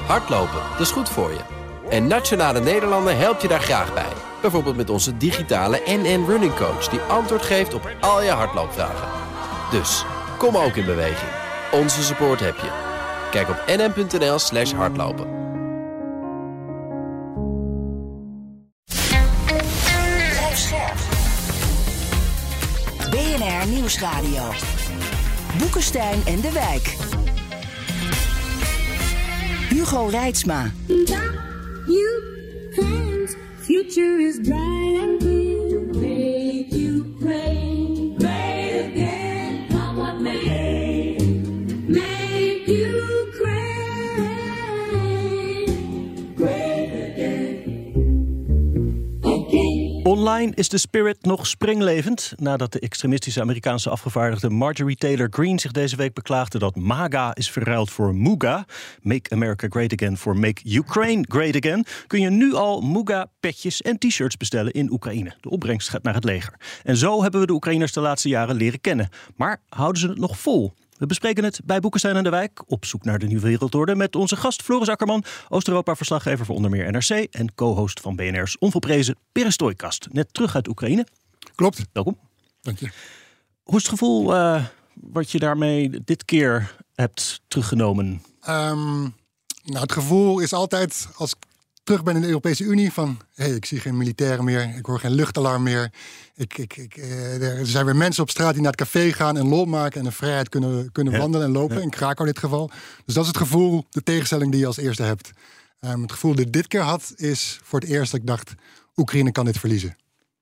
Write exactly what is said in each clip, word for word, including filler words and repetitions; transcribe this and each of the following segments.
Hardlopen, dat is goed voor je. En Nationale Nederlanden helpt je daar graag bij. Bijvoorbeeld met onze digitale N N Running Coach... die antwoord geeft op al je hardloopvragen. Dus, kom ook in beweging. Onze support heb je. Kijk op nn.nl slash hardlopen. B N R Nieuwsradio. Boekenstein en de Wijk. Hugo Reitsma. Future is bright and clear. Make Ukraine great again. Mama, make, make Ukraine great again. Again. Online is de spirit nog springlevend nadat de extremistische Amerikaanse afgevaardigde Marjorie Taylor Greene zich deze week beklaagde dat MAGA is verruild voor MUGA. Make America Great Again voor Make Ukraine Great Again. Kun je nu al MUGA-petjes en t-shirts bestellen in Oekraïne. De opbrengst gaat naar het leger. En zo hebben we de Oekraïners de laatste jaren leren kennen. Maar houden ze het nog vol? We bespreken het bij Boekenstein en de Wijk, op zoek naar de nieuwe wereldorde, met onze gast Floris Akkerman, Oost-Europa-verslaggever voor onder meer N R C en co-host van B N R's onvolprezen Perestroikast. Net terug uit Oekraïne. Klopt. Welkom. Dank je. Hoe is het gevoel uh, wat je daarmee dit keer hebt teruggenomen? Um, nou, het gevoel is altijd, als ik terug ben in de Europese Unie, van hé, hey, ik zie geen militairen meer, ik hoor geen luchtalarm meer. Ik, ik, ik, er zijn weer mensen op straat die naar het café gaan en lol maken en in vrijheid kunnen, kunnen ja. wandelen en lopen, ja. in Krakau in dit geval. Dus dat is het gevoel, de tegenstelling die je als eerste hebt. Um, het gevoel dat ik dit keer had, is voor het eerst dat ik dacht, Oekraïne kan dit verliezen.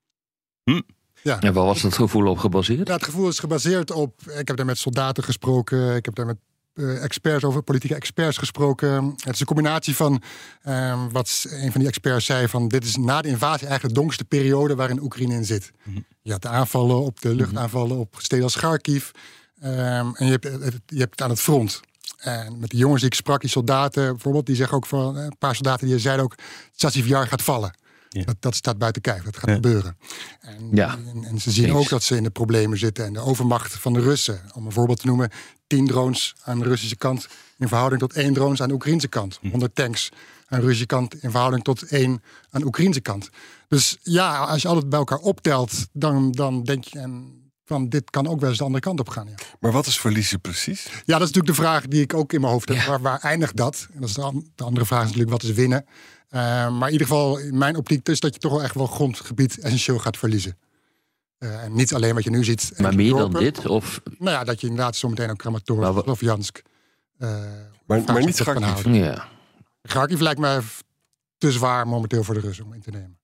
Hm. Ja. En waar was dat gevoel op gebaseerd? Ja, het gevoel is gebaseerd op, ik heb daar met soldaten gesproken, ik heb daar met Uh, experts over politieke experts gesproken. Het is een combinatie van uh, wat een van die experts zei, van dit is na de invasie eigenlijk de donkerste periode waarin Oekraïne in zit. Mm-hmm. Je had de aanvallen op de luchtaanvallen op steden als Kharkiv. Um, en je hebt, je hebt het aan het front. En met de jongens die ik sprak, die soldaten bijvoorbeeld, die zeggen ook van een paar soldaten die zeiden ook, Chasiv Yar gaat vallen. Ja. Dat, dat staat buiten kijf, dat gaat ja. gebeuren. En, ja. en, en ze zien Eens. ook dat ze in de problemen zitten. En de overmacht van de Russen, om een voorbeeld te noemen, tien drones aan de Russische kant in verhouding tot één drones aan de Oekraïnse kant. honderd tanks aan de Russische kant in verhouding tot één aan de Oekraïnse kant. Dus ja, als je alles bij elkaar optelt, dan, dan denk je en van dit kan ook wel eens de andere kant op gaan. Ja. Maar wat is verliezen precies? Ja, dat is natuurlijk de vraag die ik ook in mijn hoofd heb. Ja. Waar, waar eindigt dat? En dat is de, an- de andere vraag is natuurlijk, wat is winnen? Uh, maar in ieder geval, in mijn optiek, is dat je toch wel echt wel grondgebied essentieel gaat verliezen. Uh, en niet alleen wat je nu ziet. Maar meer dorpen. dan dit? Of? Nou ja, dat je inderdaad zometeen ook Kramatorsk of Slovjansk. Uh, maar, maar niet Kharkiv. Ja. Kharkiv lijkt mij te zwaar momenteel voor de Russen om in te nemen.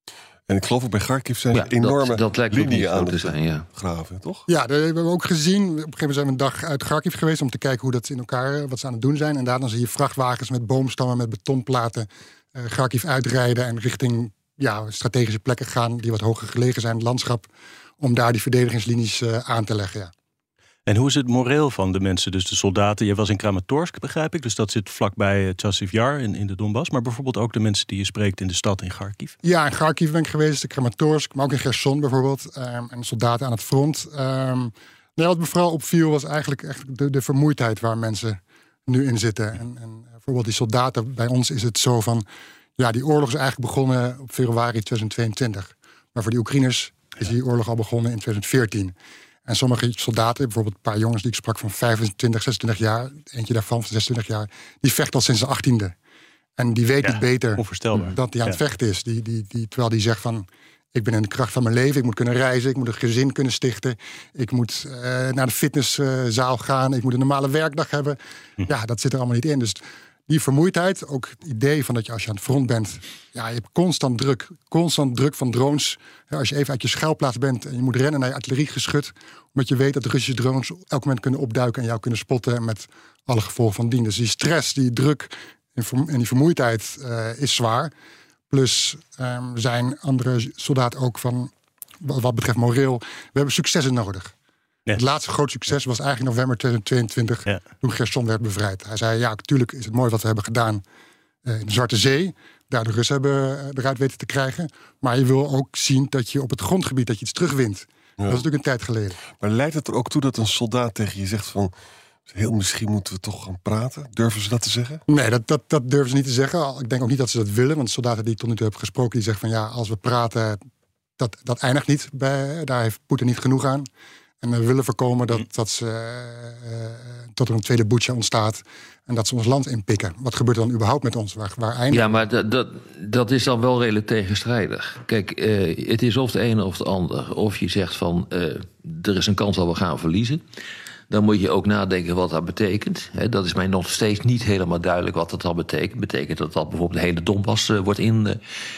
En ik geloof ook bij Kharkiv zijn ja, enorme dat, dat lijkt linieën aan te zijn, ja. graven, toch? Ja, dat hebben we ook gezien. Op een gegeven moment zijn we een dag uit Kharkiv geweest om te kijken hoe dat in elkaar, wat ze aan het doen zijn. En daarna zie je vrachtwagens met boomstammen, met betonplaten uh, Kharkiv uitrijden en richting ja, strategische plekken gaan die wat hoger gelegen zijn in het landschap, om daar die verdedigingslinies uh, aan te leggen, ja. En hoe is het moreel van de mensen, dus de soldaten? Je was in Kramatorsk, begrijp ik, dus dat zit vlakbij Chasiv Yar in, in de Donbass. Maar bijvoorbeeld ook de mensen die je spreekt in de stad in Kharkiv? Ja, in Kharkiv ben ik geweest, in Kramatorsk, maar ook in Gerson bijvoorbeeld. Um, en soldaten aan het front. Um, nee, wat me vooral opviel was eigenlijk echt de, de vermoeidheid waar mensen nu in zitten. En, en bijvoorbeeld die soldaten, bij ons is het zo van, ja, die oorlog is eigenlijk begonnen op februari tweeduizend tweeëntwintig. Maar voor die Oekraïners is die oorlog al begonnen in tweeduizend veertien. En sommige soldaten, bijvoorbeeld een paar jongens die ik sprak van vijfentwintig, zesentwintig jaar, eentje daarvan van zesentwintig jaar, die vecht al sinds de achttiende. En die weet ja, niet beter onvoorstelbaar. dat hij aan het ja. vechten is. Die, die, die, terwijl die zegt van, ik ben in de kracht van mijn leven, ik moet kunnen reizen, ik moet een gezin kunnen stichten, ik moet uh, naar de fitnesszaal gaan, ik moet een normale werkdag hebben. Hm. Ja, dat zit er allemaal niet in. Dus die vermoeidheid, ook het idee van dat je als je aan het front bent, ja, je hebt constant druk, constant druk van drones. Ja, als je even uit je schuilplaats bent en je moet rennen naar je artilleriegeschut, omdat je weet dat de Russische drones op elk moment kunnen opduiken en jou kunnen spotten met alle gevolgen van dien. Dus die stress, die druk en die vermoeidheid uh, is zwaar. Plus um, zijn andere soldaten ook van, wat betreft moreel, we hebben successen nodig. Ja. Het laatste groot succes was eigenlijk november tweeduizend tweeëntwintig, ja. toen Gerson werd bevrijd. Hij zei, ja, natuurlijk is het mooi wat we hebben gedaan uh, in de Zwarte Zee. Daar de Russen hebben uh, eruit weten te krijgen. Maar je wil ook zien dat je op het grondgebied dat je iets terugwint. Ja. Dat is natuurlijk een tijd geleden. Maar leidt het er ook toe dat een soldaat tegen je zegt van, Heel misschien moeten we toch gaan praten. Durven ze dat te zeggen? Nee, dat, dat, dat durven ze niet te zeggen. Ik denk ook niet dat ze dat willen. Want soldaten die ik tot nu toe heb gesproken, die zeggen van ja, als we praten, dat, dat eindigt niet. Bij, daar heeft Poetin niet genoeg aan. En we willen voorkomen dat, dat, ze, uh, dat er een tweede Butsja ontstaat. En dat ze ons land inpikken. Wat gebeurt er dan überhaupt met ons? Waar, waar eindigt? Ja, maar dat, dat, dat is dan wel redelijk tegenstrijdig. Kijk, uh, het is of het ene of het ander. Of je zegt van, uh, er is een kans dat we gaan verliezen. Dan moet je ook nadenken wat dat betekent. He, dat is mij nog steeds niet helemaal duidelijk wat dat dan betekent. Betekent dat dat bijvoorbeeld de hele Donbass uh, wordt in,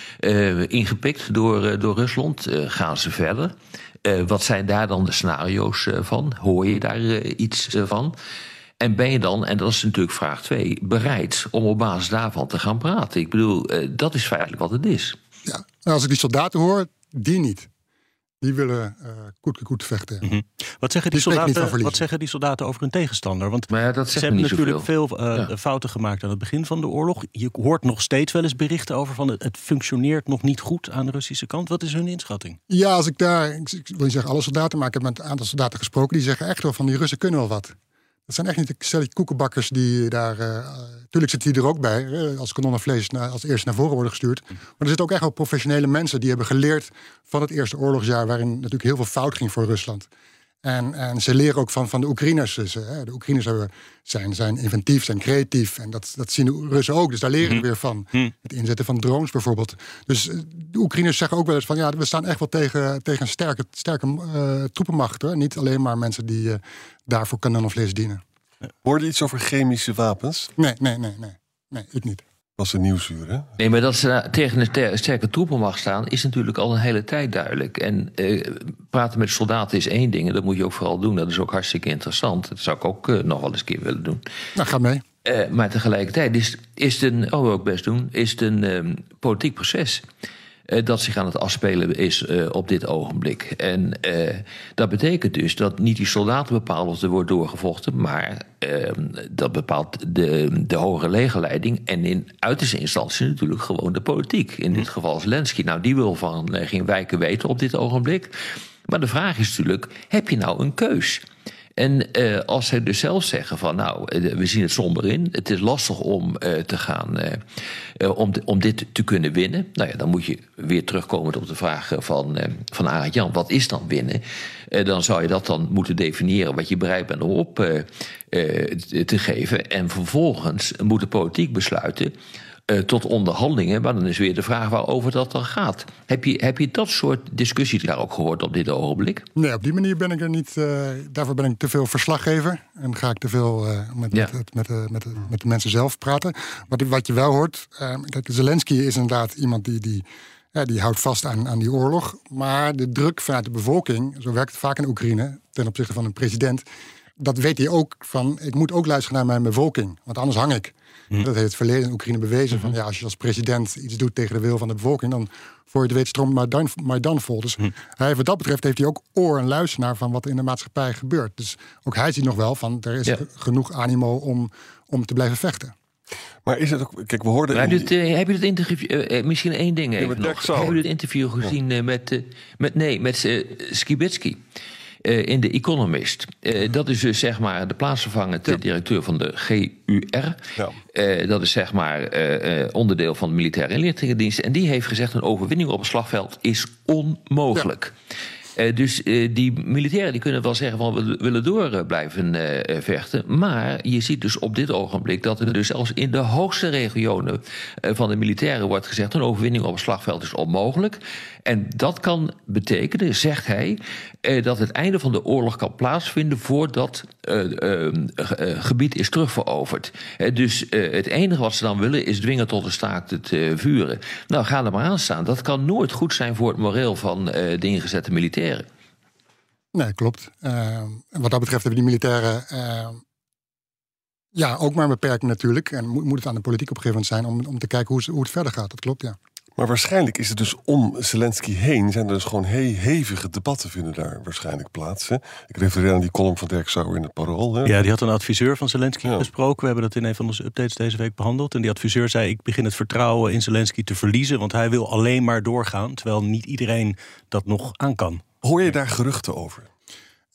uh, ingepikt door, uh, door Rusland? Uh, gaan ze verder? Uh, wat zijn daar dan de scenario's uh, van? Hoor je daar uh, iets uh, van? En ben je dan, en dat is natuurlijk vraag twee, bereid om op basis daarvan te gaan praten? Ik bedoel, uh, dat is feitelijk wat het is. Ja, en als ik die soldaten hoor, die niet. Die willen uh, koet koet vechten. Mm-hmm. Wat, zeggen die soldaten, wat zeggen die soldaten over hun tegenstander? Want maar ja, dat ze hebben natuurlijk zoveel. veel uh, ja. fouten gemaakt aan het begin van de oorlog. Je hoort nog steeds wel eens berichten over van het, het functioneert nog niet goed aan de Russische kant. Wat is hun inschatting? Ja, als ik daar, ik wil niet zeggen alle soldaten, maar ik heb met een aantal soldaten gesproken die zeggen echt wel van die Russen kunnen wel wat. Dat zijn echt niet de stelletje koekenbakkers die daar... Uh, tuurlijk zitten die er ook bij, uh, als kanonnenvlees na, als eerste naar voren worden gestuurd. Maar er zitten ook echt wel professionele mensen die hebben geleerd van het eerste oorlogsjaar, waarin natuurlijk heel veel fout ging voor Rusland. En, en ze leren ook van, van de Oekraïners. Dus, hè, de Oekraïners hebben, zijn, zijn inventief, zijn creatief. En dat, dat zien de Russen ook. Dus daar leren ze weer van. Het inzetten van drones bijvoorbeeld. Dus de Oekraïners zeggen ook wel eens van... ja, we staan echt wel tegen, tegen een sterke, sterke uh, troepenmacht. Hoor. Niet alleen maar mensen die uh, daarvoor kanonnenvlees dienen. Hoorde je iets over chemische wapens? Nee, nee, nee, nee. Nee, ik niet. Dat was een nieuwsuur, hè? Nee, maar dat ze tegen een ster- sterke troepenmacht staan is natuurlijk al een hele tijd duidelijk. En uh, praten met soldaten is één ding en dat moet je ook vooral doen. Dat is ook hartstikke interessant. Dat zou ik ook uh, nog wel eens een keer willen doen. Nou, ga mee. Uh, maar tegelijkertijd is, is het een, oh, ook best doen, is het een um, politiek proces. Uh, dat zich aan het afspelen is uh, op dit ogenblik. En uh, dat betekent dus dat niet die soldaten bepalen of er wordt doorgevochten, maar uh, dat bepaalt de, de hogere legerleiding en in uiterste instantie natuurlijk gewoon de politiek. In dit geval Zelensky. Nou, die wil van uh, geen wijken weten op dit ogenblik. Maar de vraag is natuurlijk, heb je nou een keus? En uh, als zij dus zelf zeggen van nou, uh, we zien het somber in. Het is lastig om uh, te gaan, uh, uh, om, de, om dit te kunnen winnen. Nou ja, dan moet je weer terugkomen op de vraag van, uh, van Arend Jan. Wat is dan winnen? Uh, dan zou je dat dan moeten definiëren wat je bereid bent om op uh, uh, te geven. En vervolgens moet de politiek besluiten Uh, tot onderhandelingen, maar dan is weer de vraag waarover dat dan gaat. Heb je, heb je dat soort discussies daar ook gehoord op dit ogenblik? Nee, op die manier ben ik er niet. Uh, daarvoor ben ik te veel verslaggever. En ga ik te veel uh, met, ja. met, met, met, met, met de mensen zelf praten. Wat, wat je wel hoort, uh, kijk, Zelensky is inderdaad iemand die, die, ja, die houdt vast aan, aan die oorlog. Maar de druk vanuit de bevolking, zo werkt het vaak in Oekraïne, ten opzichte van een president, dat weet hij ook van, ik moet ook luisteren naar mijn bevolking, want anders hang ik. Mm. Dat heeft het verleden in Oekraïne bewezen. Van, ja, als je als president iets doet tegen de wil van de bevolking, dan voor je het weet stroomt Maidan, Maidan vol. Dus mm. hij, wat dat betreft heeft hij ook oor en luister naar van wat er in de maatschappij gebeurt. Dus ook hij ziet nog wel van er is ja. genoeg animo om, om te blijven vechten. Maar is het ook... Kijk, we hoorden... Heb je het, uh, heb je het interview... Uh, misschien één ding even ja, nog. Heb je het interview gezien uh, met, uh, met... Nee, met uh, Skibitsky. Uh, in The Economist. Uh, dat is dus zeg maar de plaatsvervangend ja. directeur van de G U R. Ja. Uh, dat is zeg maar uh, uh, onderdeel van de militaire inlichtingendienst. En die heeft gezegd: een overwinning op het slagveld is onmogelijk. Ja. Uh, dus uh, die militairen die kunnen wel zeggen van we willen door uh, blijven uh, vechten. Maar je ziet dus op dit ogenblik dat er dus zelfs in de hoogste regionen uh, van de militairen wordt gezegd: een overwinning op het slagveld is onmogelijk. En dat kan betekenen, zegt hij, uh, dat het einde van de oorlog kan plaatsvinden voordat uh, uh, uh, gebied is terugveroverd. Uh, dus uh, het enige wat ze dan willen is dwingen tot een staakt het uh, vuren. Nou, ga er maar aan staan. Dat kan nooit goed zijn voor het moreel van uh, de ingezette militairen. Nee, klopt. Uh, wat dat betreft hebben die militairen uh, ja, ook maar een beperking natuurlijk. En moet, moet het aan de politiek op een gegeven moment zijn om, om te kijken hoe, hoe het verder gaat. Dat klopt, ja. Maar waarschijnlijk is het dus om Zelensky heen zijn er dus gewoon he- hevige debatten vinden daar waarschijnlijk plaats. Hè? Ik refereer aan die column van Dirk Sauer in het Parool. Hè? Ja, die had een adviseur van Zelensky ja. gesproken. We hebben dat in een van onze updates deze week behandeld. En die adviseur zei: ik begin het vertrouwen in Zelensky te verliezen, want hij wil alleen maar doorgaan, terwijl niet iedereen dat nog aan kan. Hoor je daar geruchten over?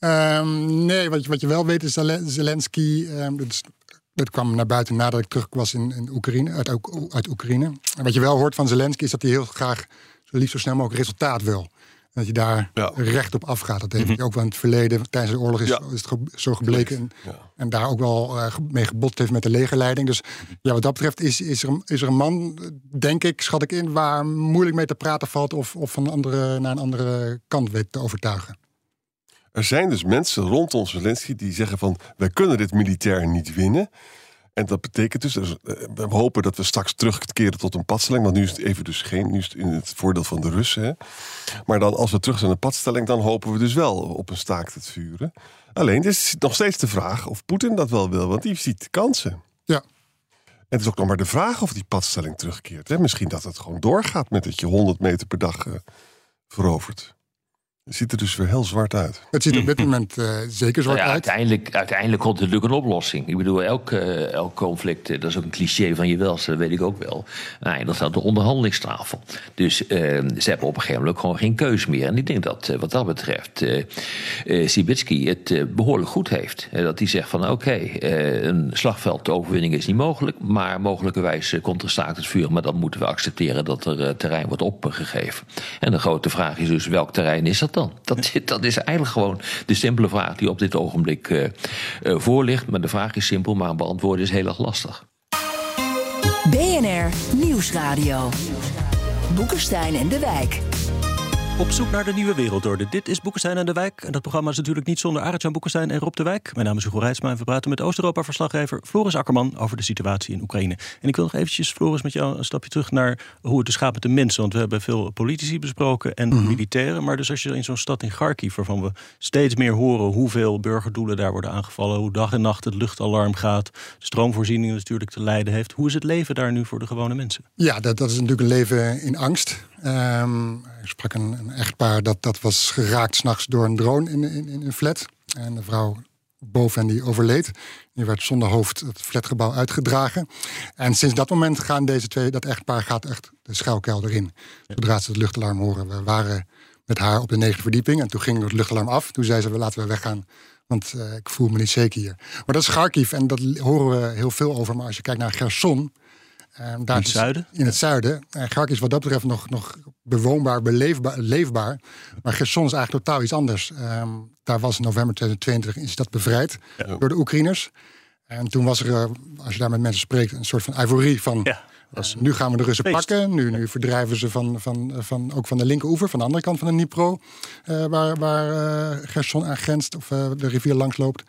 Um, nee, wat je, wat je wel weet is dat Zelensky... Um, dat, is, dat kwam naar buiten nadat ik terug was in, in Oekraïne, uit, uit Oekraïne. En wat je wel hoort van Zelensky is dat hij heel graag... zo liefst zo snel mogelijk resultaat wil. Dat je daar ja. recht op afgaat. Dat heeft hij mm-hmm. ook wel in het verleden, tijdens de oorlog is, ja. is het ge, zo gebleken. En, ja. en daar ook wel uh, mee gebotst heeft met de legerleiding. Dus ja, wat dat betreft is, is, er, is er een man, denk ik, schat ik in... waar moeilijk mee te praten valt of, of van een andere, naar een andere kant weet te overtuigen. Er zijn dus mensen rondom Zelensky die zeggen van... wij kunnen dit militair niet winnen... En dat betekent dus, we hopen dat we straks terugkeren tot een padstelling. Want nu is het even dus geen, nu is het in het voordeel van de Russen. Hè. Maar dan als we terug zijn naar een padstelling, dan hopen we dus wel op een staakt het vuren. Alleen, het is nog steeds de vraag of Poetin dat wel wil, want die ziet kansen. Ja. En het is ook nog maar de vraag of die padstelling terugkeert. Hè. Misschien dat het gewoon doorgaat met dat je honderd meter per dag uh, verovert. Het ziet er dus weer heel zwart uit. Het ziet er op dit moment uh, zeker zwart nou ja, uit. Uiteindelijk, uiteindelijk komt er natuurlijk een oplossing. Ik bedoel, elk, uh, elk conflict, dat is ook een cliché van je welste, dat weet ik ook wel. Nou, dat staat de onderhandelingstafel. Dus uh, ze hebben op een gegeven moment gewoon geen keus meer. En ik denk dat uh, wat dat betreft uh, uh, Sibitsky het uh, behoorlijk goed heeft. Uh, dat hij zegt van oké, okay, uh, een slagveldoverwinning is niet mogelijk, maar mogelijkerwijs uh, komt er staakt het vuur. Maar dan moeten we accepteren dat er uh, terrein wordt opgegeven. En de grote vraag is dus, welk terrein is dat dan? Dat, dat is eigenlijk gewoon de simpele vraag die op dit ogenblik uh, uh, voor ligt. Maar de vraag is simpel, maar beantwoorden is heel erg lastig. B N R Nieuwsradio. Boekenstein en de Wijk. Op zoek naar de nieuwe wereldorde. Dit is Boekenstein en de Wijk. En dat programma is natuurlijk niet zonder Arend-Jan Boekenstein en Rob de Wijk. Mijn naam is Hugo Reitsma en we praten met Oost-Europa-verslaggever Floris Akkerman over de situatie in Oekraïne. En ik wil nog eventjes, Floris, met jou een stapje terug naar hoe het dus gaat met de mensen. Want we hebben veel politici besproken en mm-hmm. militairen. Maar dus als je in zo'n stad in Kharkiv, waarvan we steeds meer horen hoeveel burgerdoelen daar worden aangevallen, hoe dag en nacht het luchtalarm gaat, de stroomvoorziening natuurlijk te lijden heeft. Hoe is het leven daar nu voor de gewone mensen? Ja, dat, dat is natuurlijk een leven in angst. Um, ik sprak een, een echtpaar dat, dat was geraakt 's nachts door een drone in, in, in een flat. En de vrouw boven die overleed. Die werd zonder hoofd het flatgebouw uitgedragen. En sinds dat moment gaan deze twee, dat echtpaar gaat echt de schuilkelder in. Zodra ze het luchtalarm horen. We waren met haar op de negende verdieping en toen ging het luchtalarm af. Toen zei ze, laten we weggaan, want uh, ik voel me niet zeker hier. Maar dat is Kharkiv en dat horen we heel veel over. Maar als je kijkt naar Gerson, Uh, daar in het zuiden? In het zuiden. Uh, Kharkiv is wat dat betreft nog, nog bewoonbaar, beleefbaar, leefbaar. Maar Gerson is eigenlijk totaal iets anders. Um, daar was in november tweeduizend tweeëntwintig is dat bevrijd ja. door de Oekraïners. En toen was er, uh, als je daar met mensen spreekt, een soort van euforie van... Ja. Was, nu gaan we de Russen feest. pakken. Nu, nu verdrijven ze van, van, van, ook van de linkeroever, van de andere kant van de Dnipro, uh, waar, waar uh, Gerson aan grenst, of uh, de rivier langs loopt.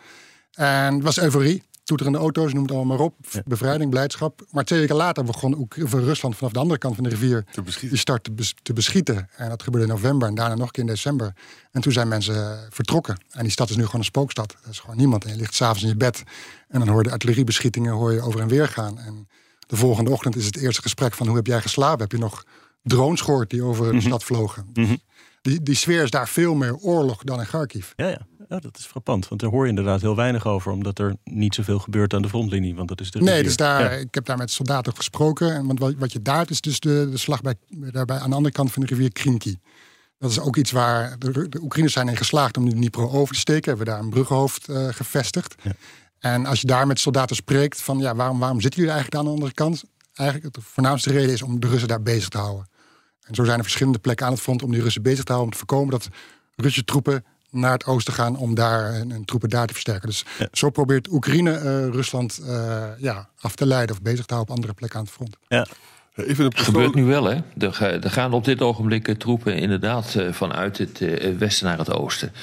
En het was euforie. Toeterende auto's, noem het allemaal maar op. Ja. Bevrijding, blijdschap. Maar twee weken later begon ook Rusland vanaf de andere kant van de rivier die start te, bes- te beschieten. En dat gebeurde in november en daarna nog een keer in december. En toen zijn mensen vertrokken. En die stad is nu gewoon een spookstad. Er is gewoon niemand. En je ligt s'avonds in je bed en dan hoor je de artilleriebeschietingen hoor je over en weer gaan. En de volgende ochtend is het eerste gesprek van hoe heb jij geslapen? Heb je nog drones gehoord die over mm-hmm. de stad vlogen? Mm-hmm. Die, die sfeer is daar veel meer oorlog dan in Kharkiv. Ja, ja. Ja, dat is frappant, want daar hoor je inderdaad heel weinig over, omdat er niet zoveel gebeurt aan de frontlinie. Want dat is de nee, dus daar, ja. ik heb daar met soldaten gesproken. En want wat, wat je daar is dus de, de slag bij, daarbij aan de andere kant van de rivier Krinky. Dat is ook iets waar de, de Oekraïners zijn in geslaagd om de Dnipro over te steken. Hebben we daar een bruggenhoofd uh, gevestigd. Ja. En als je daar met soldaten spreekt van ja, waarom, waarom zitten jullie eigenlijk aan de andere kant? Eigenlijk de voornaamste reden is om de Russen daar bezig te houden. En zo zijn er verschillende plekken aan het front om die Russen bezig te houden, om te voorkomen dat Russische troepen naar het oosten gaan om daar een, een troepen daar te versterken. Dus ja. zo probeert Oekraïne uh, Rusland uh, ja, af te leiden of bezig te houden op andere plekken aan het front. Ja. Even het gebeurt nu wel, hè? Er, er gaan op dit ogenblik troepen inderdaad uh, vanuit het uh, westen naar het oosten.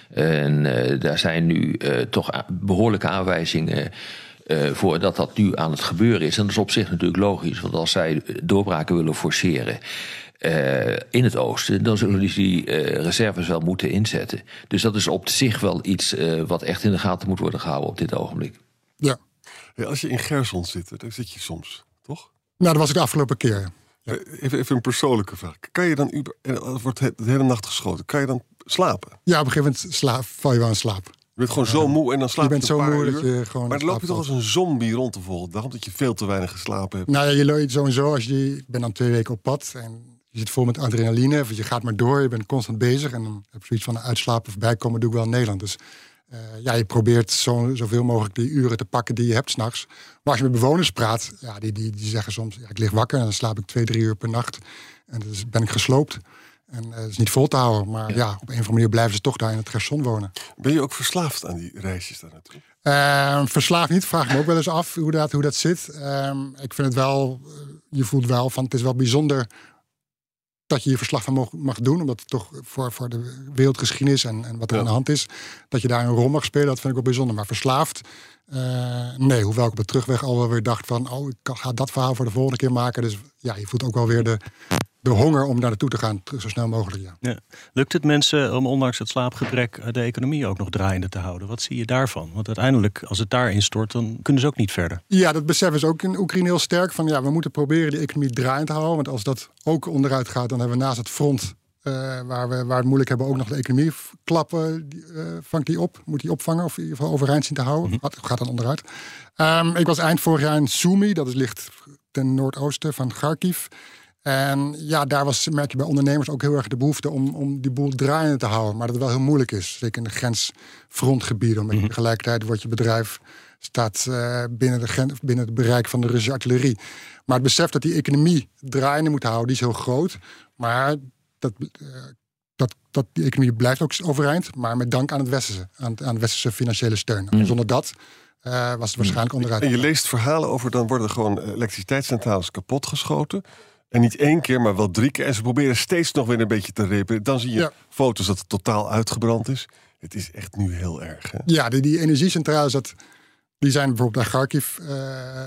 En uh, daar zijn nu uh, toch behoorlijke aanwijzingen Uh, voor dat dat nu aan het gebeuren is. En dat is op zich natuurlijk logisch, want als zij doorbraken willen forceren uh, in het oosten, dan zullen ze die uh, reserves wel moeten inzetten. Dus dat is op zich wel iets uh, wat echt in de gaten moet worden gehouden op dit ogenblik. Ja. Ja, als je in Gerson zit, dan zit je soms, toch? Nou, dat was ik de afgelopen keer. Ja. Even, even een persoonlijke vraag. Kan je dan, en er wordt de hele nacht geschoten, kan je dan slapen? Ja, op een gegeven moment slaap, val je wel in slaap. Je bent gewoon zo moe en dan slaap je, je bent een zo paar moe uur. Dat je gewoon maar dan loop je toch als een zombie rond de volgende dag, omdat je veel te weinig geslapen hebt. Nou ja, je loopt sowieso als je, ik ben dan twee weken op pad en je zit vol met adrenaline, of je gaat maar door, je bent constant bezig. En dan heb je zoiets van uitslapen of bijkomen, doe ik wel in Nederland. Dus uh, ja, je probeert zo, zoveel mogelijk die uren te pakken die je hebt 's nachts. Maar als je met bewoners praat, ja, die, die, die zeggen soms, ja, ik lig wakker en dan slaap ik twee, drie uur per nacht. En dan ben ik gesloopt. En uh, het is niet vol te houden. Maar ja. ja, op een of andere manier blijven ze toch daar in het Gerson wonen. Ben je ook verslaafd aan die reisjes daar naartoe? Uh, verslaafd niet, vraag me ook wel eens af hoe dat, hoe dat zit. Um, ik vind het wel, uh, je voelt wel van, het is wel bijzonder dat je hier verslag van mag, mag doen. Omdat het toch voor, voor de wereldgeschiedenis en, en wat er ja. aan de hand is, dat je daar een rol mag spelen, dat vind ik wel bijzonder. Maar verslaafd, uh, nee, hoewel ik op de terugweg al wel weer dacht van, oh, ik ga dat verhaal voor de volgende keer maken. Dus ja, je voelt ook wel weer de, de honger om daar naartoe te gaan, zo snel mogelijk. Ja. Ja. Lukt het mensen om ondanks het slaapgebrek de economie ook nog draaiende te houden? Wat zie je daarvan? Want uiteindelijk, als het daar instort, dan kunnen ze ook niet verder. Ja, dat beseffen ze ook in Oekraïne heel sterk. Van ja, we moeten proberen die economie draaiend te houden. Want als dat ook onderuit gaat, dan hebben we naast het front, Uh, waar we waar het moeilijk hebben, ook nog de economie klappen. Uh, vangt die op? Moet die opvangen? Of in ieder geval overeind zien te houden? Mm-hmm. Gaat, gaat dan onderuit. Um, ik was eind vorig jaar in Sumy. Dat is, ligt ten noordoosten van Kharkiv. En ja, daar was, merk je bij ondernemers ook heel erg de behoefte om, om die boel draaiende te houden. Maar dat het wel heel moeilijk is. Zeker in de grensfrontgebieden. Omdat mm-hmm. tegelijkertijd wordt je bedrijf staat uh, binnen, de grens, binnen het bereik van de Russische artillerie. Maar het besef dat die economie draaiende moet houden, die is heel groot. Maar Dat, uh, dat, dat die economie blijft ook overeind, maar met dank aan het westerse, aan, aan westerse financiële steun. Mm. Zonder dat uh, was het waarschijnlijk onderuit. En je leest verhalen over, dan worden gewoon elektriciteitscentrales kapotgeschoten. En niet één keer, maar wel drie keer. En ze proberen steeds nog weer een beetje te repareren. Dan zie je ja. foto's dat het totaal uitgebrand is. Het is echt nu heel erg. Hè? Ja, die, die energiecentrales, dat, die zijn bijvoorbeeld bij Kharkiv, uh,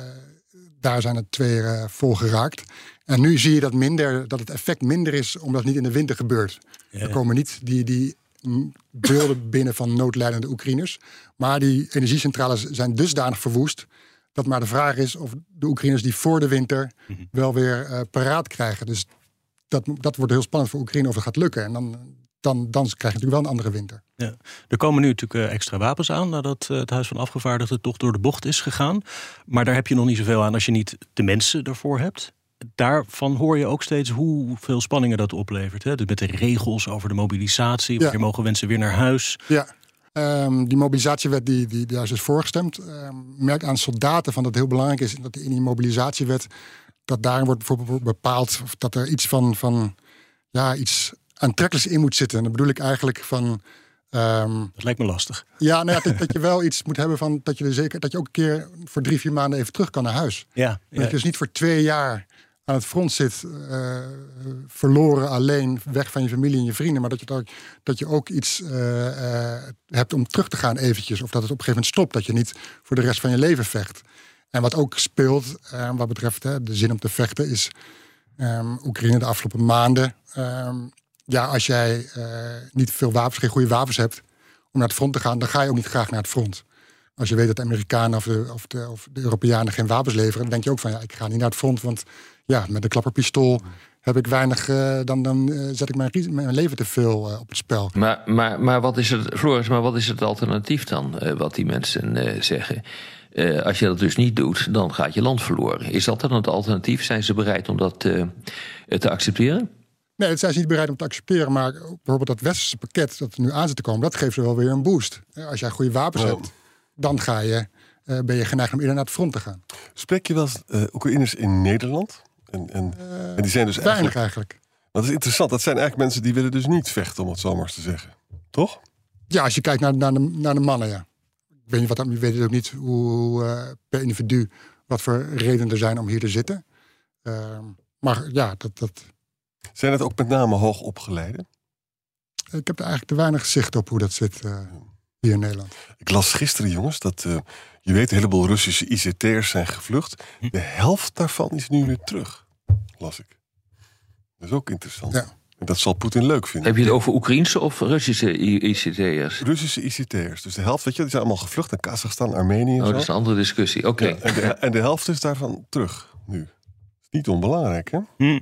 daar zijn er twee uh, vol geraakt. En nu zie je dat, minder, dat het effect minder is, omdat het niet in de winter gebeurt. Ja. Er komen niet die, die beelden binnen van noodlijdende Oekraïners. Maar die energiecentrales zijn dusdanig verwoest, dat maar de vraag is of de Oekraïners die voor de winter mm-hmm. wel weer uh, paraat krijgen. Dus dat, dat wordt heel spannend voor Oekraïne of dat gaat lukken. En dan, dan, dan krijg je natuurlijk wel een andere winter. Ja. Er komen nu natuurlijk extra wapens aan, nadat het Huis van Afgevaardigden toch door de bocht is gegaan. Maar daar heb je nog niet zoveel aan als je niet de mensen ervoor hebt. Daarvan hoor je ook steeds hoeveel spanningen dat oplevert. Hè? Dus met de regels over de mobilisatie. Wanneer ja. mogen mensen weer naar huis? Ja, um, die mobilisatiewet die, die, daar is dus voorgestemd. Um, merk aan soldaten van dat het heel belangrijk is dat in die mobilisatiewet, dat daarin wordt bijvoorbeeld bepaald of dat er iets van, van ja, iets aantrekkelijks in moet zitten. En dan bedoel ik eigenlijk van. Um, dat lijkt me lastig. Ja, nou ja, dat, dat je wel iets moet hebben van dat je er zeker dat je ook een keer voor drie, vier maanden even terug kan naar huis. Ja, ja. Dat je dus niet voor twee jaar aan het front zit, uh, verloren, alleen, weg van je familie en je vrienden. Maar dat je, ook, dat je ook iets uh, uh, hebt om terug te gaan eventjes. Of dat het op een gegeven moment stopt. Dat je niet voor de rest van je leven vecht. En wat ook speelt, uh, wat betreft uh, de zin om te vechten, is um, Oekraïne de afgelopen maanden. Um, ja, als jij uh, niet veel wapens, geen goede wapens hebt om naar het front te gaan, dan ga je ook niet graag naar het front. Als je weet dat de Amerikanen of de, of de, of de Europeanen geen wapens leveren, dan denk je ook van ja, ik ga niet naar het front, want ja, met een klapperpistool heb ik weinig, uh, dan, dan uh, zet ik mijn, mijn leven te veel uh, op het spel. Maar, maar, maar wat is het, Floris, maar wat is het alternatief dan, uh, wat die mensen uh, zeggen? Uh, als je dat dus niet doet, dan gaat je land verloren. Is dat dan het alternatief? Zijn ze bereid om dat uh, te accepteren? Nee, dat zijn ze niet bereid om te accepteren. Maar bijvoorbeeld dat westerse pakket dat er nu aan zit te komen, dat geeft er wel weer een boost. Als jij goede wapens oh. hebt, dan ga je, uh, ben je geneigd om eerder naar het front te gaan. Spreek je wel eens uh, Oekraïners in Nederland? En, en, uh, en die zijn dus weinig eigenlijk... eigenlijk. Dat is interessant. Dat zijn eigenlijk mensen die willen dus niet vechten, om het zo maar eens te zeggen. Toch? Ja, als je kijkt naar, naar, de, naar de mannen, ja. Ik weet, niet wat, ik weet ook niet hoe uh, per individu wat voor redenen er zijn om hier te zitten. Uh, maar ja, dat... dat Zijn het ook met name hoogopgeleiden? Ik heb er eigenlijk te weinig zicht op hoe dat zit uh, hier in Nederland. Ik las gisteren, jongens, dat uh, je weet, een heleboel Russische I C T'ers zijn gevlucht. De helft daarvan is nu weer terug, las ik. Dat is ook interessant. Ja. En dat zal Poetin leuk vinden. Heb je het over Oekraïense of Russische I C T'ers? Russische I C T'ers. Dus de helft, weet je, die zijn allemaal gevlucht naar Kazachstan, Armenië en oh, zo. Dat is een andere discussie, oké. Okay. Ja, en, de, en de helft is daarvan terug, nu. Dat is niet onbelangrijk, hè? Hm.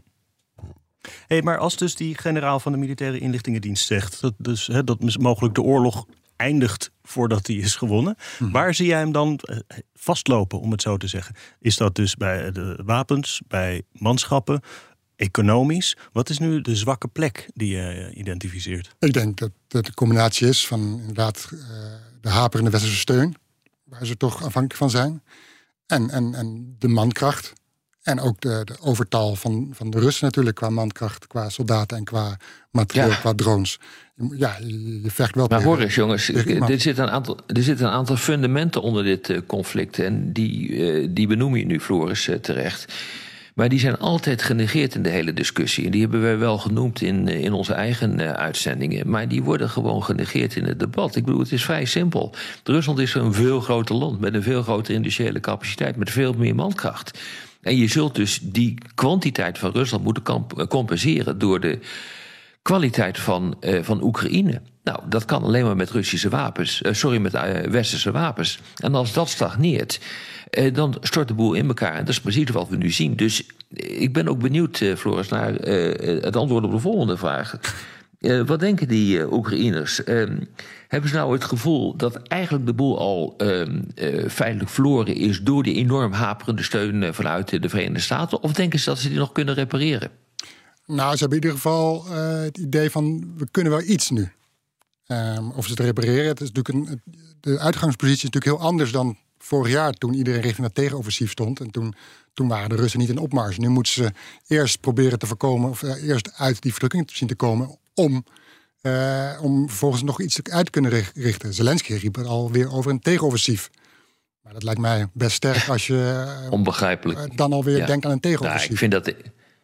Hey, maar als dus die generaal van de militaire inlichtingendienst zegt dat, dus, he, dat mogelijk de oorlog eindigt voordat die is gewonnen, hm. waar zie jij hem dan vastlopen, om het zo te zeggen? Is dat dus bij de wapens, bij manschappen? economisch. Wat is nu de zwakke plek die je uh, identificeert? Ik denk dat het een combinatie is van inderdaad uh, de haperende westerse steun, waar ze toch afhankelijk van zijn, en, en, en de mankracht. En ook de, de overtal van, van de Russen natuurlijk, qua mankracht, qua soldaten en qua materieel, ja. qua drones. Ja, je, je vecht wel. Maar tegen, hoor eens jongens, er zitten een aantal, er zitten een aantal fundamenten onder dit uh, conflict. En die, uh, die benoem je nu, Floris, uh, terecht. Maar die zijn altijd genegeerd in de hele discussie. En die hebben wij wel genoemd in, in onze eigen uh, uitzendingen. Maar die worden gewoon genegeerd in het debat. Ik bedoel, het is vrij simpel. Rusland is een veel groter land met een veel grotere industriële capaciteit, met veel meer mankracht. En je zult dus die kwantiteit van Rusland moeten kamp- compenseren door de kwaliteit van, uh, van Oekraïne. Nou, dat kan alleen maar met Russische wapens. Uh, sorry, met uh, westerse wapens. En als dat stagneert, uh, dan stort de boel in elkaar. En dat is precies wat we nu zien. Dus uh, ik ben ook benieuwd, uh, Floris, naar uh, het antwoord op de volgende vraag. Uh, wat denken die uh, Oekraïners? Uh, hebben ze nou het gevoel dat eigenlijk de boel al uh, uh, feitelijk verloren is door die enorm haperende steun uh, vanuit de Verenigde Staten? Of denken ze dat ze die nog kunnen repareren? Nou, ze hebben in ieder geval uh, het idee van we kunnen wel iets nu. Um, of ze het repareren. Het is natuurlijk een, de uitgangspositie is natuurlijk heel anders dan vorig jaar, toen iedereen richting het tegenoffensief stond. En toen, toen waren de Russen niet in opmars. Nu moeten ze eerst proberen te voorkomen, of uh, eerst uit die verdrukking te zien te komen, om, uh, om vervolgens nog iets uit te kunnen richten. Zelensky riep het alweer over een tegenoffensief. Maar dat lijkt mij best sterk als je uh, onbegrijpelijk. Uh, dan alweer ja. denkt aan een tegenoffensief. Nou, ik vind dat...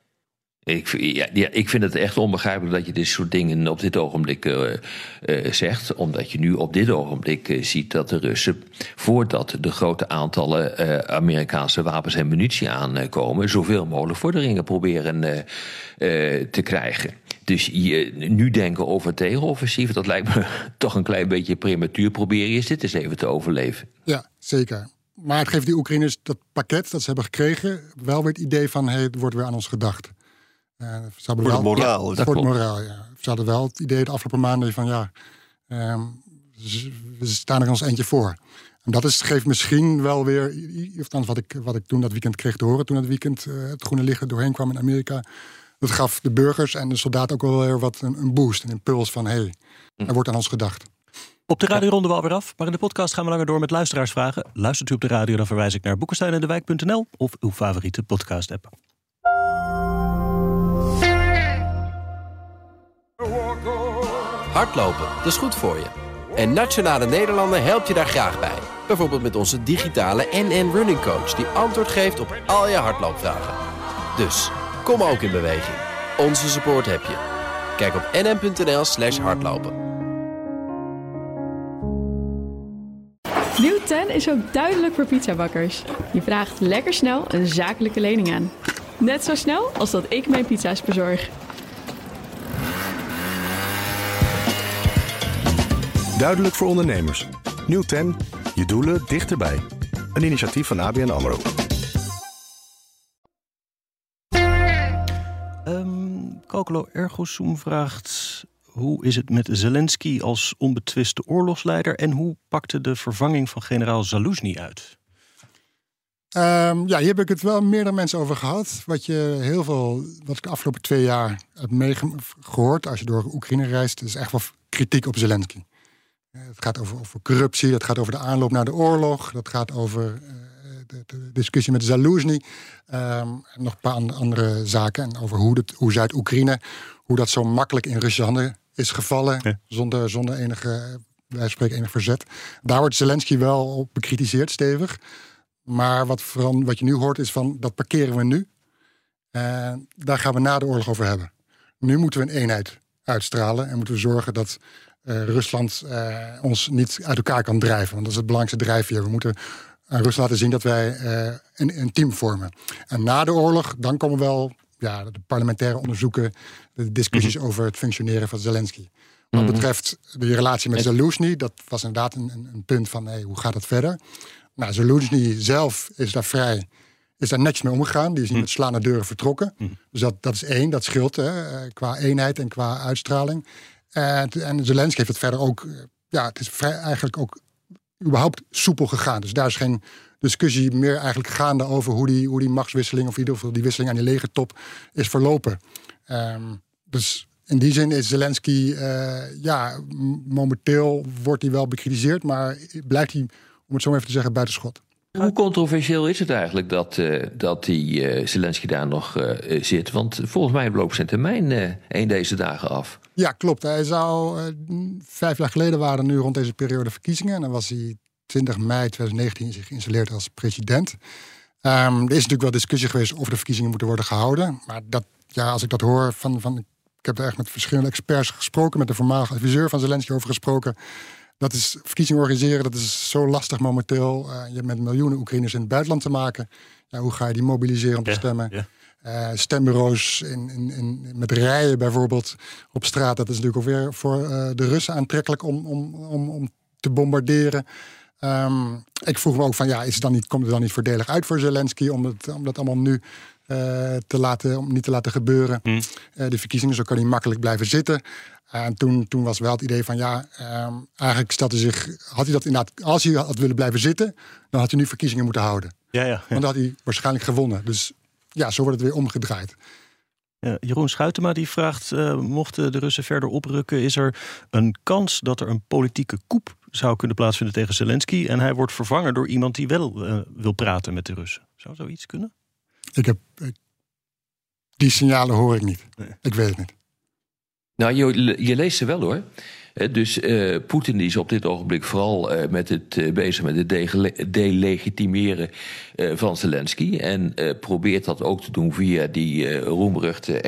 Ik, ja, ja, ik vind het echt onbegrijpelijk dat je dit soort dingen op dit ogenblik uh, uh, zegt. Omdat je nu op dit ogenblik uh, ziet dat de Russen, voordat de grote aantallen uh, Amerikaanse wapens en munitie aankomen, zoveel mogelijk vorderingen proberen uh, uh, te krijgen. Dus je, nu denken over het tegenoffensief, dat lijkt me toch een klein beetje prematuur. Probeer je eens dit eens even te overleven. Ja, zeker. Maar het geeft die Oekraïners dat pakket dat ze hebben gekregen wel weer het idee van, hey, het wordt weer aan ons gedacht. Uh, voor de wel, moraal. Ja, voor het moraal, ja. Ze hadden wel het idee de afgelopen maanden van ja, um, we staan er ons eentje voor. En dat is, geeft misschien wel weer, of dan wat ik, wat ik toen dat weekend kreeg te horen, toen dat weekend uh, het groene licht doorheen kwam in Amerika. Dat gaf de burgers en de soldaten ook wel weer wat een, een boost, een impuls van hé, hey, er wordt aan ons gedacht. Op de radio ronden we alweer af, maar in de podcast gaan we langer door met luisteraarsvragen. Luistert u op de radio, dan verwijs ik naar boekenstein en de wijk punt n l of uw favoriete podcast-app. Hardlopen, dat is goed voor je. En Nationale Nederlanden helpt je daar graag bij. Bijvoorbeeld met onze digitale N N Running Coach, die antwoord geeft op al je hardloopvragen. Dus, kom ook in beweging. Onze support heb je. Kijk op n n punt n l slash hardlopen. Nieuw ten is ook duidelijk voor pizzabakkers. Je vraagt lekker snel een zakelijke lening aan. Net zo snel als dat ik mijn pizza's bezorg. Duidelijk voor ondernemers. Nieuw ten, je doelen dichterbij. Een initiatief van A B N AMRO. Um, Kokolo Ergosum vraagt, hoe is het met Zelensky als onbetwiste oorlogsleider en hoe pakte de vervanging van generaal Zaluzhny uit? Um, ja, hier heb ik het wel meerdere mensen over gehad. Wat je heel veel, wat ik de afgelopen twee jaar heb meegehoord als je door Oekraïne reist, is echt wel kritiek op Zelensky. Het gaat over, over corruptie, het gaat over de aanloop naar de oorlog, dat gaat over uh, de, de discussie met Zaluzhny, um, en nog een paar andere zaken. En over hoe, het, hoe Zuid-Oekraïne, hoe dat zo makkelijk in Russische handen is gevallen, ja. zonder, zonder enige, wij spreken enig verzet. Daar wordt Zelensky wel op bekritiseerd, stevig. Maar wat, vooral, wat je nu hoort is van, dat parkeren we nu. Uh, daar gaan we na de oorlog over hebben. Nu moeten we een eenheid uitstralen en moeten we zorgen dat Uh, Rusland uh, ons niet uit elkaar kan drijven. Want dat is het belangrijkste drijfveer. We moeten aan Rusland laten zien dat wij uh, een, een team vormen. En na de oorlog, dan komen wel ja, de parlementaire onderzoeken, de discussies mm-hmm. over het functioneren van Zelensky. Wat mm-hmm. betreft de relatie met Zaluzhny, dat was inderdaad een, een punt van hey, hoe gaat het verder? Nou, Zaluzhny zelf is daar vrij, is daar netjes mee omgegaan. Die is niet mm-hmm. met slaan naar deuren vertrokken. Mm-hmm. Dus dat, dat is één, dat scheelt hè, qua eenheid en qua uitstraling. Uh, en Zelensky heeft het verder ook, ja, het is vrij, eigenlijk ook überhaupt soepel gegaan. Dus daar is geen discussie meer eigenlijk gaande over hoe die, hoe die machtswisseling, of in ieder geval die wisseling aan die legertop is verlopen. Um, dus in die zin is Zelensky, uh, ja, m- momenteel wordt hij wel bekritiseerd, maar blijft hij, om het zo maar even te zeggen, buitenschot. Hoe controversieel is het eigenlijk dat, uh, dat die uh, Zelensky daar nog uh, zit? Want volgens mij loopt zijn termijn uh, een deze dagen af. Ja, klopt. Hij zou uh, vijf jaar geleden waren nu rond deze periode verkiezingen. En dan was hij twintig mei tweeduizend negentien zich geïnstalleerd als president. Um, er is natuurlijk wel discussie geweest of de verkiezingen moeten worden gehouden. Maar dat, ja, als ik dat hoor van, van ik heb er echt met verschillende experts gesproken, met de voormalige adviseur van Zelensky over gesproken. Dat is verkiezingen organiseren, dat is zo lastig momenteel. Uh, je hebt met miljoenen Oekraïners in het buitenland te maken. Ja, hoe ga je die mobiliseren om te Ja, stemmen? ja. Uh, stembureaus in, in, in, met rijen bijvoorbeeld op straat. Dat is natuurlijk ook weer voor uh, de Russen aantrekkelijk om, om, om, om te bombarderen. Um, ik vroeg me ook van, ja, is het dan niet, komt het dan niet voordelig uit voor Zelensky om, het, om dat allemaal nu uh, te laten, om niet te laten gebeuren? Hmm. Uh, de verkiezingen, zo kan hij makkelijk blijven zitten. Uh, en toen, toen was wel het idee van, ja, um, eigenlijk stelde zich, had hij dat inderdaad, als hij had willen blijven zitten, dan had hij nu verkiezingen moeten houden. Ja, ja, ja. Want dan had hij waarschijnlijk gewonnen. Dus ja, zo wordt het weer omgedraaid. Ja, Jeroen Schuitema die vraagt, uh, mochten de Russen verder oprukken, is er een kans dat er een politieke coup zou kunnen plaatsvinden tegen Zelensky en hij wordt vervangen door iemand die wel uh, wil praten met de Russen? Zou zoiets kunnen? Ik heb, ik, die signalen hoor ik niet. Nee. Ik weet het niet. Nou, je, je leest ze wel hoor. Eh, Dus uh, Poetin is op dit ogenblik vooral uh, met het, uh, bezig met het de- delegitimeren uh, van Zelensky. En uh, probeert dat ook te doen via die uh, roemruchte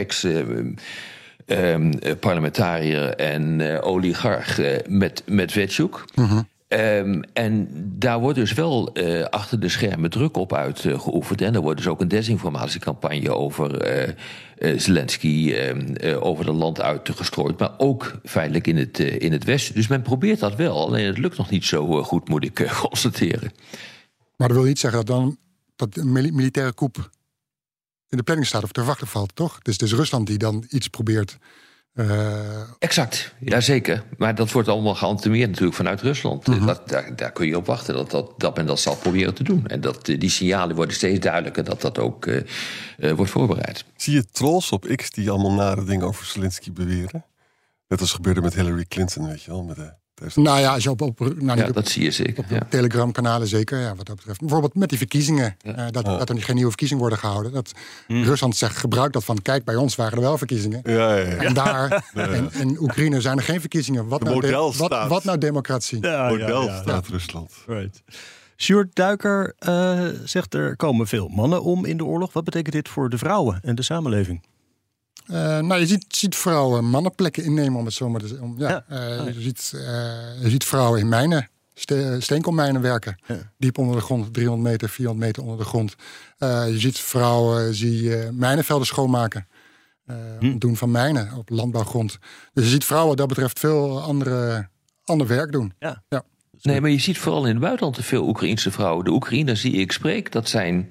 ex-parlementariër uh, en uh, oligarch uh, met Medvedchuk. Mm-hmm. Um, en daar wordt dus wel uh, achter de schermen druk op uitgeoefend. Uh, en er wordt dus ook een desinformatiecampagne over uh, uh, Zelensky uh, uh, over het land uitgestrooid. Maar ook feitelijk in het, uh, in het Westen. Dus men probeert dat wel. Alleen het lukt nog niet zo uh, goed, moet ik uh, constateren. Maar dat wil niet zeggen dat dan dat een mili- militaire coup in de planning staat of te wachten valt, toch? Het is dus Rusland die dan iets probeert. Uh, Exact, jazeker. Maar dat wordt allemaal geantimeerd natuurlijk vanuit Rusland. Mm-hmm. Dat, daar, daar kun je op wachten dat, dat, dat men dat zal proberen te doen. En dat, uh, die signalen worden steeds duidelijker dat dat ook uh, uh, wordt voorbereid. Zie je trolls op X die allemaal nare dingen over Zelensky beweren? Net als gebeurde met Hillary Clinton, weet je wel. Met de, nou ja, als je op, op, nou, Ja, op, dat zie je zeker. op Ja. Telegramkanalen zeker, ja, wat dat betreft. Bijvoorbeeld met die verkiezingen, Ja. uh, dat, Ja. dat er geen nieuwe verkiezingen worden gehouden. Dat Hmm. Rusland zegt, gebruik dat van, kijk, bij ons waren er wel verkiezingen. Ja, ja, ja. En daar, in, in Oekraïne zijn er geen verkiezingen. Wat, De nou, de, modelstaat. wat, wat nou democratie? Ja, Model staat Rusland. Right. Sjoerd Duiker uh, zegt er komen veel mannen om in de oorlog. Wat betekent dit voor de vrouwen en de samenleving? Uh, nou, je ziet, ziet vrouwen mannenplekken innemen, om het zo maar te zeggen. Ja, Ja. uh, Oh, ja. je, ziet, uh, je ziet vrouwen in mijnen, ste- steenkoolmijnen werken. Ja. Diep onder de grond, driehonderd meter, vierhonderd meter onder de grond. Uh, je ziet vrouwen zie, uh, mijnenvelden schoonmaken. Uh, Hm. Doen van mijnen op landbouwgrond. Dus je ziet vrouwen wat dat betreft veel andere, ander werk doen. Ja. Ja. Nee, maar je ziet vooral in het buitenland te veel Oekraïense vrouwen. De Oekraïners die ik spreek, dat zijn...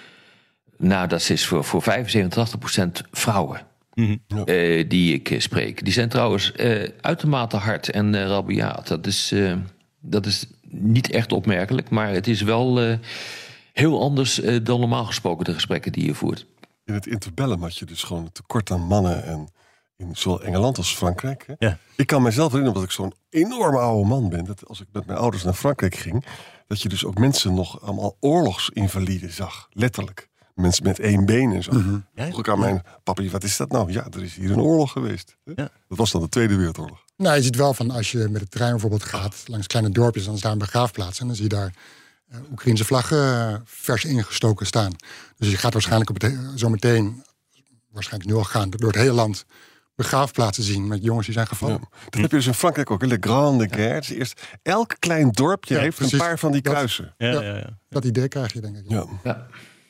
Nou, dat is voor, voor vijfenzeventig, tachtig procent vrouwen. Mhm. eh, die ik eh, spreek. Die zijn trouwens eh, uitermate hard en eh, rabiaat. Dat is, eh, dat is niet echt opmerkelijk, maar het is wel eh, heel anders eh, dan normaal gesproken de gesprekken die je voert. In het interbellum had je dus gewoon een tekort aan mannen. En in zowel Engeland als Frankrijk. Hè? Ja. Ik kan mezelf herinneren dat ik zo'n enorme oude man ben. Dat als ik met mijn ouders naar Frankrijk ging, dat je dus ook mensen nog allemaal oorlogsinvaliden zag. Letterlijk. Mensen met één been en zo. Mm-hmm. Ja, ja. Vroeg ik aan mijn papi, wat is dat nou? Ja, er is hier een oorlog geweest. Hè? Ja. Dat was dan de Tweede Wereldoorlog. Nou, je ziet wel van als je met de trein bijvoorbeeld gaat langs kleine dorpjes, dan is daar een begraafplaats en dan zie je daar uh, Oekraïnse vlaggen uh, vers ingestoken staan. Dus je gaat waarschijnlijk op het he- zometeen, waarschijnlijk nu al gaan, door het hele land begraafplaatsen zien met jongens die zijn gevallen. Ja. Dat heb je dus in Frankrijk ook. hè? Le Grande Guerre. Dus eerst elk klein dorpje Ja, heeft precies. een paar van die Dat- kruisen. Ja, Ja. ja, ja. Dat idee krijg je, denk ik. Ja. Ja.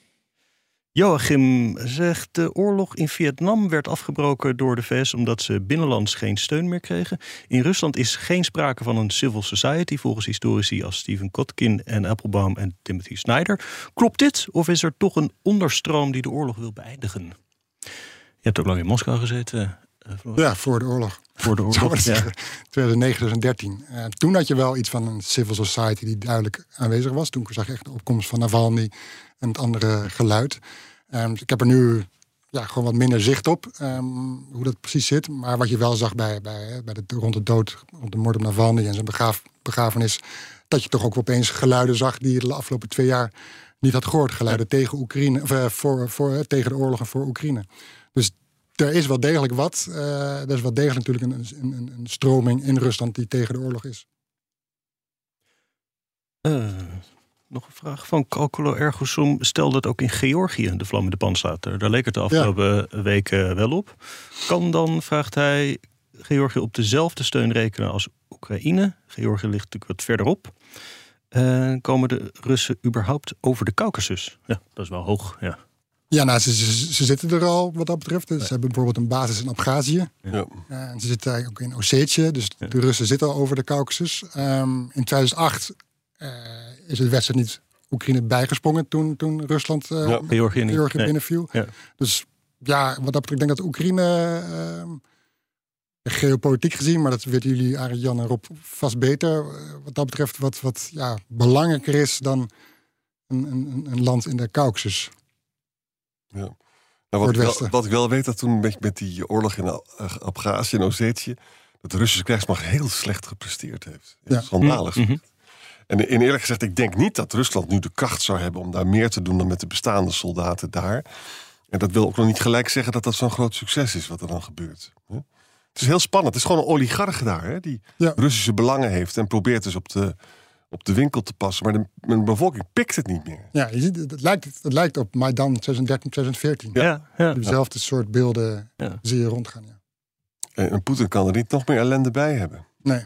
Joachim zegt, de oorlog in Vietnam werd afgebroken door de V S omdat ze binnenlands geen steun meer kregen. In Rusland is geen sprake van een civil society, volgens historici als Stephen Kotkin en Applebaum en Timothy Snyder. Klopt dit? Of is er toch een onderstroom die de oorlog wil beëindigen? Je hebt ook lang in Moskou gezeten. uh, Floor. Ja, voor de oorlog. Voor de Zou oorlog. maar Ja. zeggen, tweeduizend negen, tweeduizend dertien. Uh, toen had je wel iets van een civil society die duidelijk aanwezig was. Toen zag je echt de opkomst van Navalny en het andere geluid. Um, ik heb er nu ja, gewoon wat minder zicht op, um, hoe dat precies zit. Maar wat je wel zag bij, bij, bij de, rond de dood, rond de moord op Navalny en zijn begraaf, begrafenis, dat je toch ook opeens geluiden zag die je de afgelopen twee jaar niet had gehoord. Geluiden ja. tegen Oekraïne, of, uh, voor, voor, uh, tegen de oorlog en voor Oekraïne. Dus er is wel degelijk wat. Uh, er is wel degelijk natuurlijk een, een, een stroming in Rusland die tegen de oorlog is. Uh, nog een vraag van Calculo Ergo Sum. Stel dat ook in Georgië de vlam in de pan staat. Daar leek het de afgelopen ja. weken wel op. Kan dan, vraagt hij, Georgië op dezelfde steun rekenen als Oekraïne? Georgië ligt natuurlijk wat verderop. Uh, komen de Russen überhaupt over de Caucasus? Ja, dat is wel hoog, ja. Ja, nou, ze, ze, ze zitten er al wat dat betreft. Ze ja. hebben bijvoorbeeld een basis in Abhazie. Ja. Uh, en ze zitten eigenlijk ook in Ossetië. Dus ja. de Russen zitten al over de Caucasus. Um, in tweeduizend acht uh, is het wedstrijd niet Oekraïne bijgesprongen toen, toen Rusland uh, ja. Georgië, Georgië nee. binnenviel. Ja. Dus ja, wat dat betreft, ik denk dat Oekraïne uh, geopolitiek gezien, maar dat weten jullie, eigenlijk Jan en Rob, vast beter. Uh, wat dat betreft wat, wat ja, belangrijker is dan een, een, een land in de Caucasus. Ja. Nou, wat, ik wel, wat ik wel weet, dat toen een beetje met die oorlog in Abhazie en Ossetië, dat de Russische krijgsmacht heel slecht gepresteerd heeft. Ja. Schandalig. Mm-hmm. En, en eerlijk gezegd, ik denk niet dat Rusland nu de kracht zou hebben om daar meer te doen dan met de bestaande soldaten daar. En dat wil ook nog niet gelijk zeggen dat dat zo'n groot succes is wat er dan gebeurt. Het is heel spannend. Het is gewoon een oligarch daar, hè, die ja. Russische belangen heeft en probeert dus op de op de winkel te passen. Maar de, de bevolking pikt het niet meer. Ja, je ziet, het, lijkt, het lijkt op Maidan twintig dertien, twintig veertien. Ja, ja. Dezelfde soort beelden ja. zie je rondgaan. Ja. En, en Poetin kan er niet nog meer ellende bij hebben. Nee.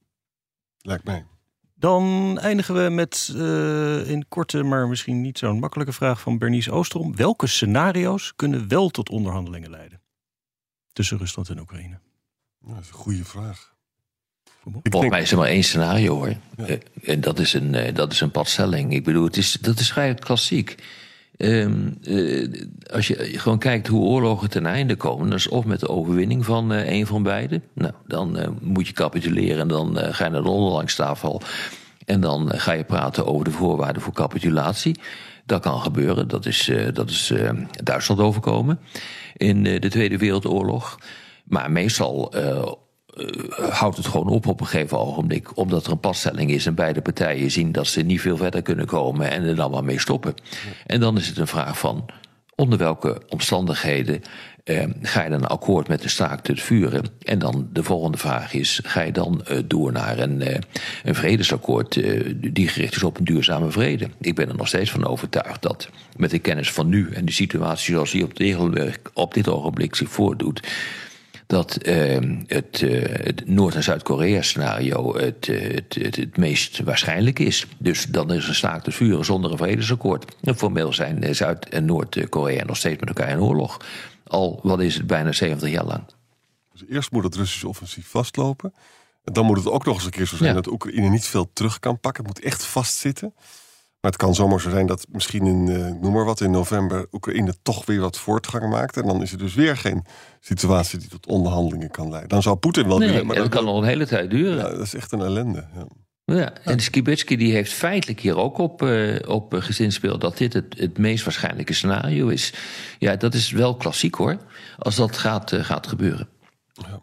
Lijkt mij. Dan eindigen we met uh, een korte, maar misschien niet zo'n makkelijke vraag van Bernice Oosterom. Welke scenario's kunnen wel tot onderhandelingen leiden tussen Rusland en Oekraïne? Dat is een goede vraag. Volgens denk... mij is er maar één scenario, hoor. Ja. En dat is een, uh, dat is een padstelling. Ik bedoel, het is, dat is eigenlijk klassiek. Um, uh, als je gewoon kijkt hoe oorlogen ten einde komen, dat is of met de overwinning van uh, een van beiden. Nou, dan uh, moet je capituleren en dan uh, ga je naar de onderhandelingstafel. En dan uh, ga je praten over de voorwaarden voor capitulatie. Dat kan gebeuren. Dat is, uh, dat is uh, Duitsland overkomen in uh, de Tweede Wereldoorlog. Maar meestal Uh, Uh, houdt het gewoon op op een gegeven ogenblik, omdat er een padstelling is en beide partijen zien dat ze niet veel verder kunnen komen en er dan maar mee stoppen. Ja. En dan is het een vraag van onder welke omstandigheden uh, ga je dan een akkoord met de staakt het vuren. En dan de volgende vraag is, ga je dan uh, door naar een, uh, een vredesakkoord uh, die gericht is op een duurzame vrede. Ik ben er nog steeds van overtuigd dat met de kennis van nu en de situatie zoals die op dit, op dit ogenblik zich voordoet, dat uh, het, uh, het Noord- en Zuid-Korea-scenario het, uh, het, het, het meest waarschijnlijk is. Dus dan is een staakt het vuren zonder een vredesakkoord. En formeel zijn Zuid- en Noord-Korea nog steeds met elkaar in oorlog. Al, wat is het, bijna zeventig jaar lang. Dus eerst moet het Russische offensief vastlopen. En dan moet het ook nog eens een keer zo zijn ja. dat Oekraïne niet veel terug kan pakken. Het moet echt vastzitten. Maar het kan zomaar zo zijn dat misschien in, uh, noem maar wat, in november Oekraïne toch weer wat voortgang maakt. En dan is er dus weer geen situatie die tot onderhandelingen kan leiden. Dan zou Poetin wel nee, willen. Maar dat dat kan nog een hele tijd duren. Ja, dat is echt een ellende. Ja. Ja, en Skibitsky die heeft feitelijk hier ook op, uh, op gezinspeeld dat dit het, het meest waarschijnlijke scenario is. Ja, dat is wel klassiek, hoor, als dat gaat, uh, gaat gebeuren. Ja.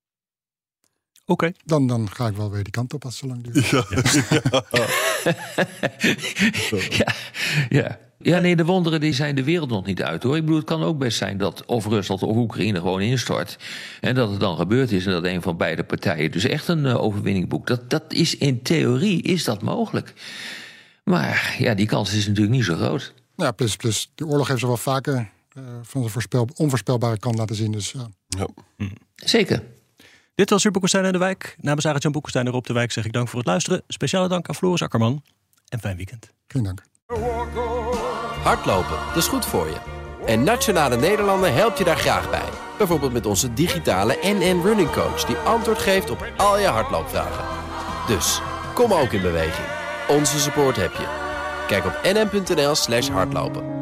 Oké. Okay. Dan, dan ga ik wel weer die kant op als het zo lang duurt. Ja, ja, ja. ja, nee, de wonderen die zijn de wereld nog niet uit, hoor. Ik bedoel, het kan ook best zijn dat of Rusland of Oekraïne gewoon instort. En dat het dan gebeurd is en dat een van beide partijen dus echt een uh, overwinning boekt. Dat, dat is in theorie is dat mogelijk. Maar ja, die kans is natuurlijk niet zo groot. Ja, plus, plus de oorlog heeft ze wel vaker uh, van de voorspel, onvoorspelbare kant laten zien. Dus, ja. Ja. Hm. Zeker. Dit was Boekenstein en de Wijk. Namens Arend-Jan Boekenstein en Rob de Wijk zeg ik dank voor het luisteren. Speciale dank aan Floris Akkerman. En fijn weekend. Geen dank. Hardlopen, dat is goed voor je. En Nationale Nederlanden helpt je daar graag bij. Bijvoorbeeld met onze digitale N N Running Coach, die antwoord geeft op al je hardloopvragen. Dus, kom ook in beweging. Onze support heb je. Kijk op nn.nl slash hardlopen.